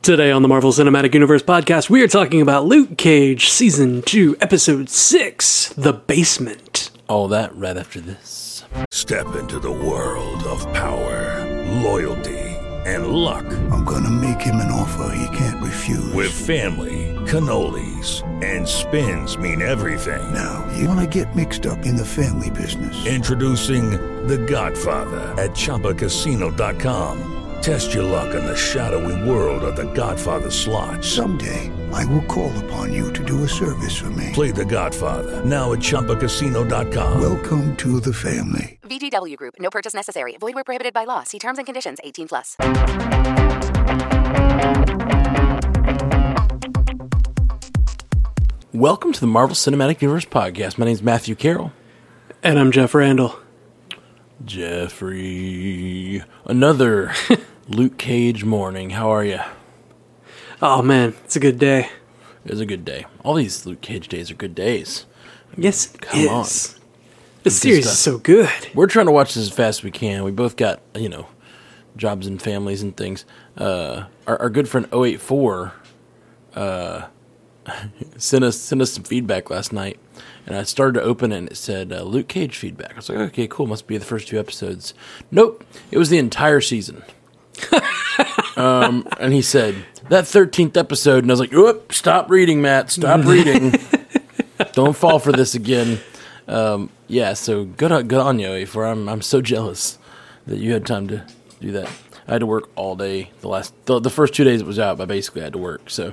Today on the Marvel Cinematic Universe podcast, we are talking about Luke Cage Season 2, Episode 6, The Basement. All that right after this. Step into the world of power, loyalty, and luck. I'm gonna make him an offer he can't refuse. With family, cannolis, and spins mean everything. Now, you wanna get mixed up in the family business. Introducing The Godfather at ChumbaCasino.com. Test your luck in the shadowy world of The Godfather slot. Someday, I will call upon you to do a service for me. Play The Godfather, now at ChumbaCasino.com. Welcome to the family. VGW Group. No purchase necessary. Void where prohibited by law. See terms and conditions. 18+. Welcome to the Marvel Cinematic Universe podcast. My name is Matthew Carroll. And I'm Jeff Randall. Jeffrey. Another Luke Cage morning. How are you? Oh man, it's a good day. It's a good day. All these Luke Cage days are good days. Yes, Come it on. is. The series is so good. We're trying to watch this as fast as we can. We both got, jobs and families and things. Our good friend 084 sent us some feedback last night, and I started to open it and it said Luke Cage feedback. I was like, okay, cool, must be the first 2 episodes. Nope, it was the entire season. And he said, that 13th episode, and I was like, whoop, stop reading, Matt, stop reading. Don't fall for this again. So good on you, 084. I'm so jealous that you had time to do that. I had to work all day. The first 2 days it was out, but basically I had to work, so...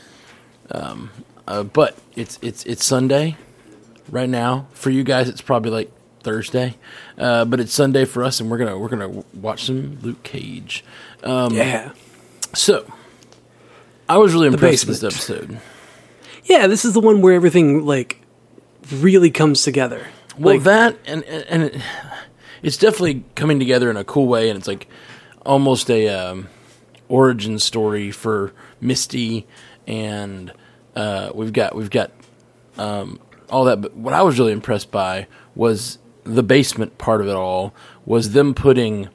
but it's Sunday right now. For you guys, it's probably like Thursday, but it's Sunday for us, and we're gonna watch some Luke Cage. Yeah. So I was really impressed with this episode. Yeah, this is the one where everything really comes together. Well, that and it's definitely coming together in a cool way, and it's like almost a origin story for Misty. And we've got all that. But what I was really impressed by was the basement part of it all. Was them putting,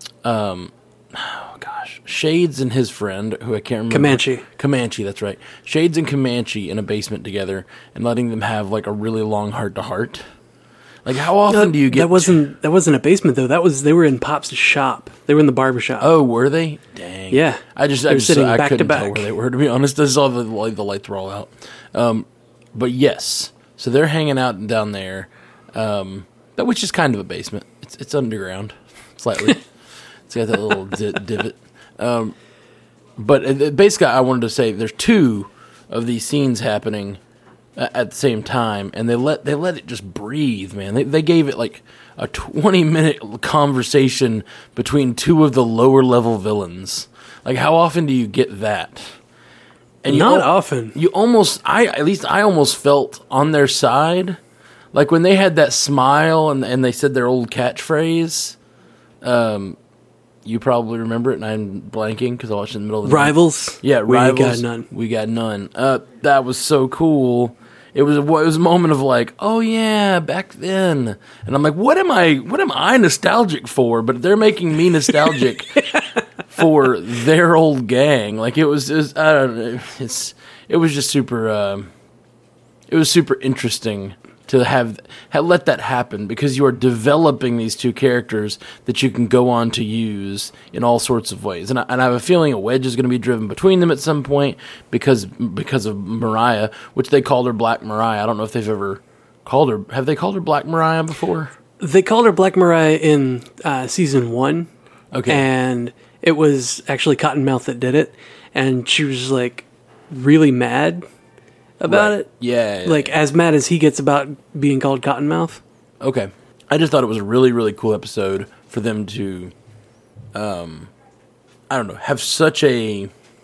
Shades and his friend, who I can't remember. Comanche, that's right. Shades and Comanche in a basement together, and letting them have a really long heart-to-heart. Like, how often do you get... That wasn't a basement, though. They were in Pop's shop. They were in the barbershop. Oh, were they? Dang. Yeah. I sitting back couldn't to back. tell where they were, to be honest. I saw the lights were all out. But yes, so they're hanging out down there, which is kind of a basement. It's underground, slightly. It's got that little divot. But basically, I wanted to say there's 2 of these scenes happening at the same time, and they let it just breathe, man. They gave it a 20-minute conversation between 2 of the lower level villains. Like, how often do you get that? And Not often. I almost felt on their side, like when they had that smile and they said their old catchphrase. You probably remember it, and I'm blanking because I watched it in the middle of the Rivals? night. Yeah, Rivals. We got none. We got none. That was so cool. It was a moment of oh yeah, back then. And I'm like, what am I nostalgic for? But they're making me nostalgic for their old gang. It was I don't know. It was just super. It was super interesting to have let that happen, because you are developing these 2 characters that you can go on to use in all sorts of ways. And I have a feeling a wedge is going to be driven between them at some point because of Mariah, which they called her Black Mariah. I don't know if they've ever called her. Have they called her Black Mariah before? They called her Black Mariah in Season 1. Okay. And it was actually Cottonmouth that did it. And she was really mad about it. Yeah. As mad as he gets about being called Cottonmouth. Okay. I just thought it was a really, really cool episode for them to, have such a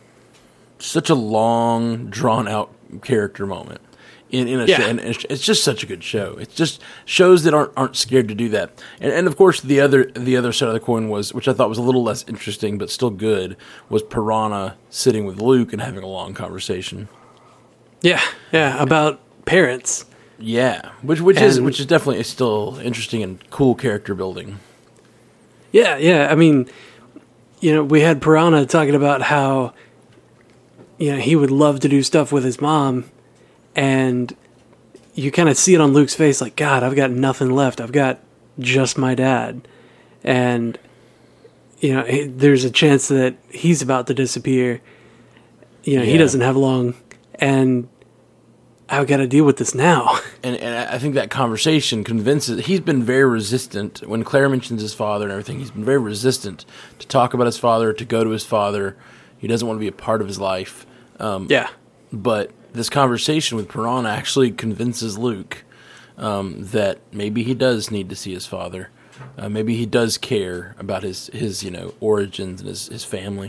long, drawn-out character moment in a show. And it's just such a good show. It's just shows that aren't scared to do that. And of course, the other side of the coin was, which I thought was a little less interesting but still good, was Piranha sitting with Luke and having a long conversation. Yeah, about parents. Yeah, which is definitely still interesting and cool character building. Yeah. I mean, we had Piranha talking about how he would love to do stuff with his mom, and you kind of see it on Luke's face, like, God, I've got nothing left. I've got just my dad. And, there's a chance that he's about to disappear. He doesn't have long, and I've got to deal with this now. And I think that conversation convinces... He's been very resistant. When Claire mentions his father and everything, he's been very resistant to talk about his father, to go to his father. He doesn't want to be a part of his life. But this conversation with Piranha actually convinces Luke that maybe he does need to see his father. Maybe he does care about his origins and his family.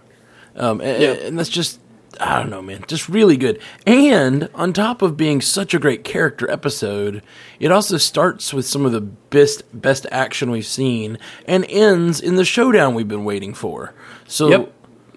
And that's just... I don't know, man. Just really good. And on top of being such a great character episode, it also starts with some of the best action we've seen and ends in the showdown we've been waiting for. So,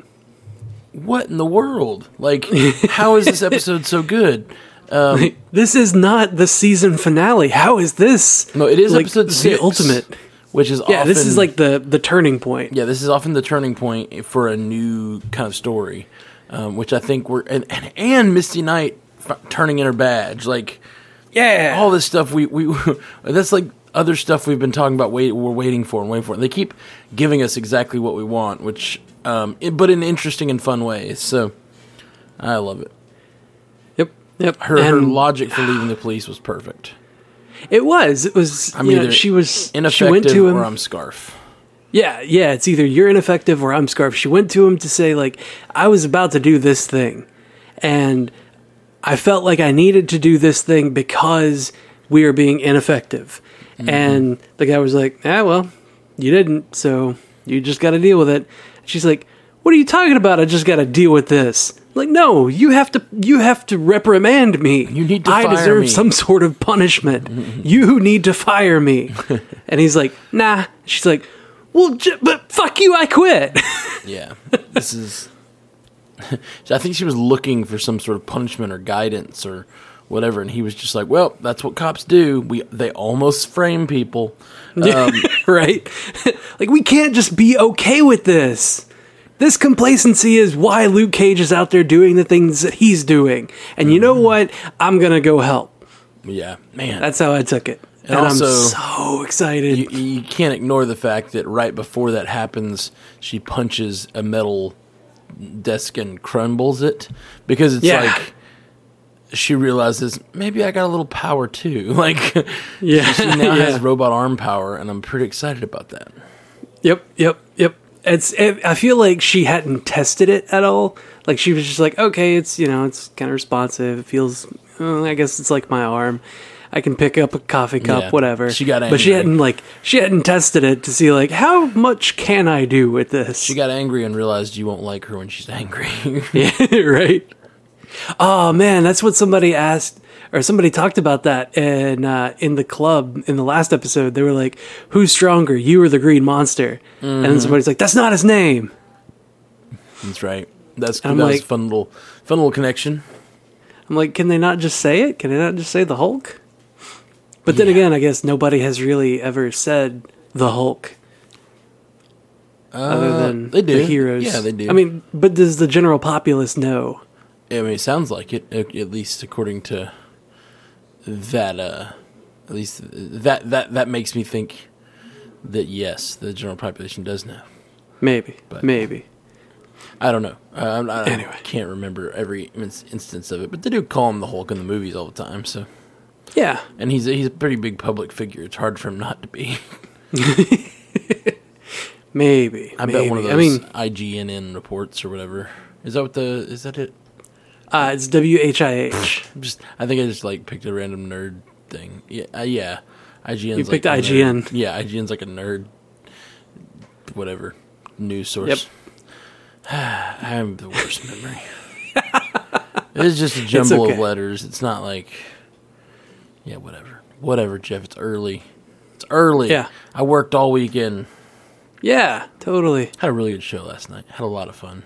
what in the world? Like, how is this episode so good? This is not the season finale. How is this? No, it is episode 6. The ultimate. Which is often... this is like the turning point. Yeah, this is often the turning point for a new kind of story. Which I think and Misty Knight turning in her badge, like, all this stuff we that's like other stuff we've been talking about. We're waiting for. And they keep giving us exactly what we want, which but in interesting and fun ways. So I love it. Yep. Her logic for leaving the police was perfect. It was. She was ineffective, she went to him, or I'm Scarf. Yeah, it's either you're ineffective or I'm Scarf. She went to him to say, like, I was about to do this thing, and I felt like I needed to do this thing because we are being ineffective. Mm-hmm. And the guy was like, well, you didn't, so you just got to deal with it. She's like, what are you talking about? I just got to deal with this. Like, no, you have to reprimand me. You need to fire me. I deserve some sort of punishment. Mm-hmm. You need to fire me. And he's like, nah. She's like, well, but fuck you, I quit. Yeah. This is... I think she was looking for some sort of punishment or guidance or whatever, and he was just like, well, that's what cops do. They almost frame people. Right? Like, we can't just be okay with this. This complacency is why Luke Cage is out there doing the things that he's doing. And you know what? I'm going to go help. Yeah, man. That's how I took it. And also, I'm so excited. You can't ignore the fact that right before that happens, she punches a metal desk and crumbles it. Because it's like, she realizes, maybe I got a little power too. Like, she now has robot arm power, and I'm pretty excited about that. Yep. I feel like she hadn't tested it at all. Like, she was just like, okay, it's it's kind of responsive. It feels, I guess it's like my arm. I can pick up a coffee cup, whatever. She got angry. But she hadn't tested it to see, like, how much can I do with this? She got angry and realized you won't like her when she's angry. Yeah, right? Oh, man, that's what somebody asked, or somebody talked about that in the club in the last episode. They were like, who's stronger, you or the green monster? Mm-hmm. And then somebody's like, that's not his name. That's right. That was a fun little connection. I'm like, can they not just say it? Can they not just say the Hulk? But then again, I guess nobody has really ever said the Hulk. Other than the heroes. Yeah, they do. I mean, but does the general populace know? I mean, it sounds like it, at least according to that. At least that makes me think that yes, the general population does know. Maybe. I don't know. Anyway. I can't remember every instance of it, but they do call him the Hulk in the movies all the time. So yeah, and he's a pretty big public figure. It's hard for him not to be. Maybe. I bet one of those IGNN reports or whatever. Is that it? It's WHIH. I think I just like picked a random nerd thing. Yeah. IGN's you picked like IGN. Nerd. Yeah, IGN's like a nerd, whatever, news source. Yep. I have the worst memory. It's just a jumble of letters. It's not like, whatever, Jeff. It's early. Yeah. I worked all weekend. Yeah, totally. Had a really good show last night. Had a lot of fun.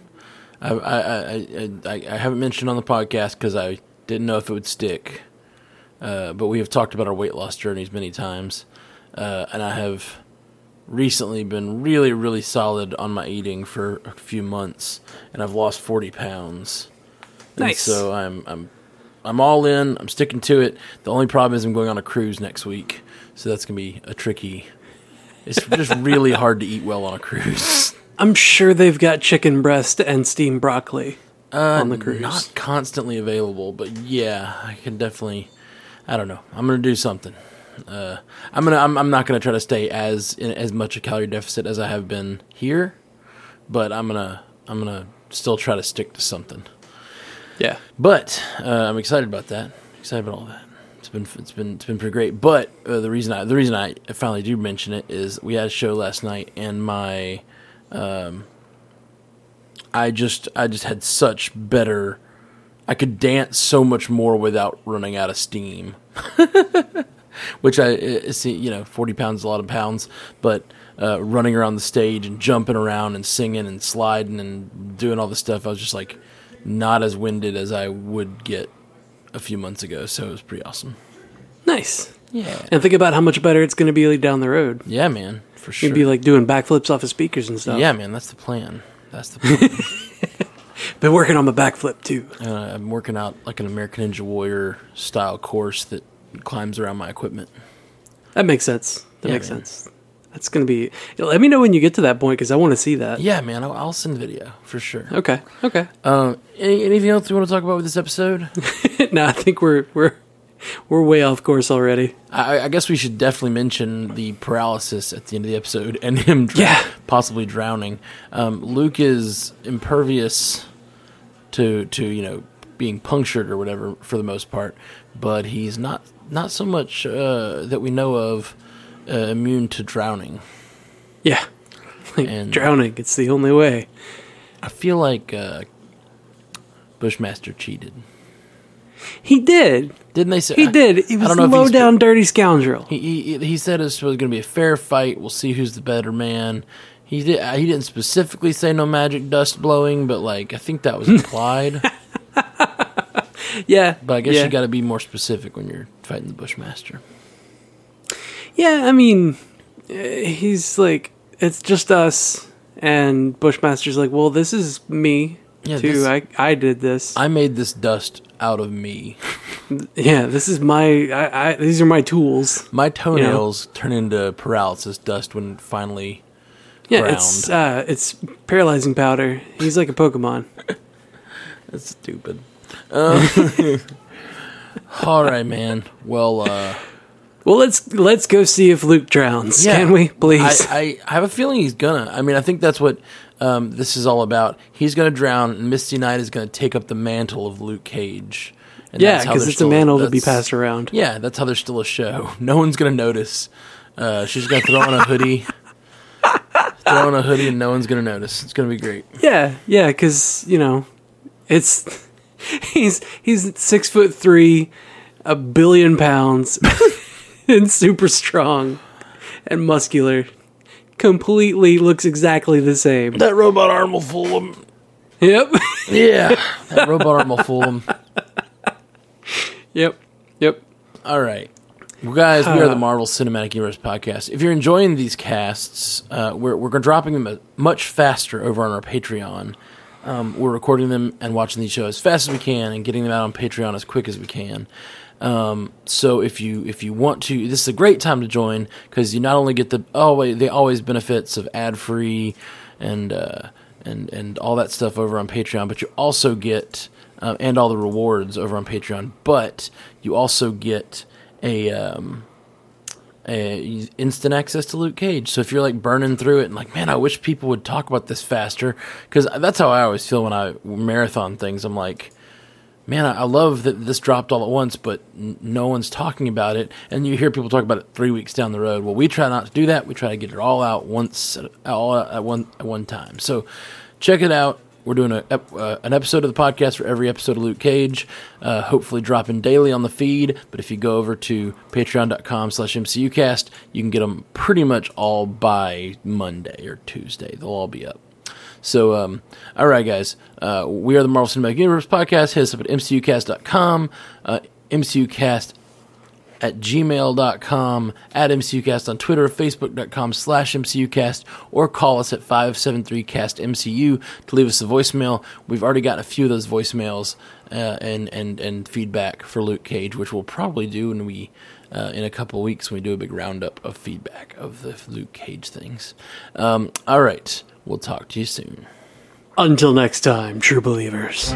I haven't mentioned on the podcast because I didn't know if it would stick. But we have talked about our weight loss journeys many times. And I have recently been really, really solid on my eating for a few months. And I've lost 40 pounds. Nice. And so I'm all in. I'm sticking to it. The only problem is I'm going on a cruise next week, so that's gonna be a tricky. It's just really hard to eat well on a cruise. I'm sure they've got chicken breast and steamed broccoli on the cruise. Not constantly available, but yeah, I can definitely. I don't know. I'm gonna do something. I'm not gonna try to stay in as much a calorie deficit as I have been here, but I'm gonna still try to stick to something. Yeah. But I'm excited about that. Excited about all that. It's been pretty great. But the reason I finally do mention it is we had a show last night, and my I just had such better. I could dance so much more without running out of steam. Which 40 pounds is a lot of pounds, but running around the stage and jumping around and singing and sliding and doing all this stuff, I was just like not as winded as I would get a few months ago. So it was pretty awesome. Nice. Yeah. And think about how much better it's going to be like, down the road. Yeah, man, for sure. You'd be like doing backflips off of speakers and stuff. Yeah, man, that's the plan. Been working on my backflip too. I'm working out like an American Ninja Warrior style course that climbs around my equipment. That makes sense. That Yeah, makes man. sense. That's going to be... Let me know when you get to that point, because I want to see that. Yeah, man, I'll send video for sure. Okay. Anything else you want to talk about with this episode? No, I think we're way off course already. I guess we should definitely mention the paralysis at the end of the episode and him possibly drowning. Luke is impervious to being punctured or whatever for the most part, but he's not so much that we know of immune to drowning. Yeah. And drowning, it's the only way. I feel like Bushmaster cheated. He did. Didn't they say? He did. He was a low down, dirty scoundrel. He said it was going to be a fair fight. We'll see who's the better man. He didn't specifically say no magic dust blowing, but like I think that was implied. Yeah. But I guess you got to be more specific when you're fighting the Bushmaster. Yeah, I mean, he's like, it's just us, and Bushmaster's like, well, this is me too. I did this. I made this dust out of me. Yeah, this is my. These are my tools. My toenails turn into paralysis dust when finally. Yeah, ground. it's paralyzing powder. He's like a Pokemon. That's stupid. All right, man. Well, let's go see if Luke drowns. Yeah. Can we, please? I have a feeling he's gonna. I mean, I think that's what this is all about. He's gonna drown, and Misty Knight is gonna take up the mantle of Luke Cage. And yeah, that's how because they're it's a mantle to be passed around. Yeah, that's how there's still a show. No one's gonna notice. She's gonna throw on a hoodie. And no one's gonna notice. It's gonna be great. Yeah, because it's he's 6'3", 1 billion pounds, and super strong and muscular. Completely looks exactly the same. That robot arm will fool him. Yep. Yeah, that robot arm will fool him. Yep. All right. Well, guys, we are the Marvel Cinematic Universe podcast. If you're enjoying these casts, we're dropping them much faster over on our Patreon. We're recording them and watching these shows as fast as we can and getting them out on Patreon as quick as we can. So if you want to, this is a great time to join because you not only get the always benefits of ad-free and all that stuff over on Patreon, but you also get and all the rewards over on Patreon. But you also get a instant access to Luke Cage. So if you're like burning through it and like, man, I wish people would talk about this faster, because that's how I always feel when I marathon things. I'm like, man, I love that this dropped all at once, but no one's talking about it. And you hear people talk about it 3 weeks down the road. Well, we try not to do that. We try to get it all out once, all at one time. So check it out. We're doing an episode of the podcast for every episode of Luke Cage, hopefully dropping daily on the feed. But if you go over to patreon.com/MCUcast, you can get them pretty much all by Monday or Tuesday. They'll all be up. So, all right, guys. We are the Marvel Cinematic Universe podcast. Hit us up at MCUcast.com. MCUcast at gmail.com, at MCUcast on Twitter, facebook.com/MCUcast, or call us at 573-CAST-MCU to leave us a voicemail. We've already got a few of those voicemails and feedback for Luke Cage, which we'll probably do when we in a couple of weeks when we do a big roundup of feedback of the Luke Cage things. All right, we'll talk to you soon. Until next time, true believers.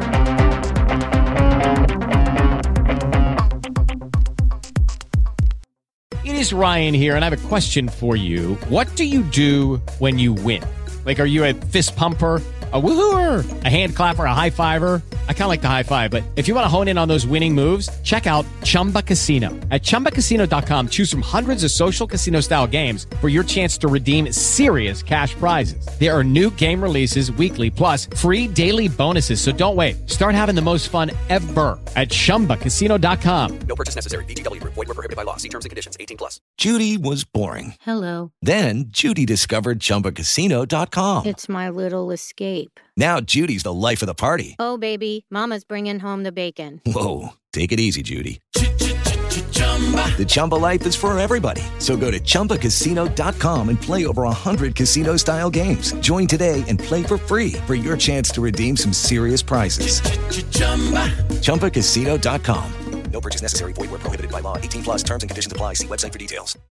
It is Ryan here, and I have a question for you. What do you do when you win? Like, are you a fist pumper, a woohooer, a hand clapper, a high fiver? I kind of like the high five, but if you want to hone in on those winning moves, check out Chumba Casino. At ChumbaCasino.com, choose from hundreds of social casino-style games for your chance to redeem serious cash prizes. There are new game releases weekly, plus free daily bonuses, so don't wait. Start having the most fun ever at ChumbaCasino.com. No purchase necessary. VGW Group. Void where prohibited by law. See terms and conditions. 18+. Judy was boring. Hello. Then Judy discovered ChumbaCasino.com. It's my little escape. Now Judy's the life of the party. Oh, baby, mama's bringing home the bacon. Whoa, take it easy, Judy. The Chumba life is for everybody. So go to ChumbaCasino.com and play over 100 casino-style games. Join today and play for free for your chance to redeem some serious prizes. ChumbaCasino.com. No purchase necessary. Void where prohibited by law. 18+. Terms and conditions apply. See website for details.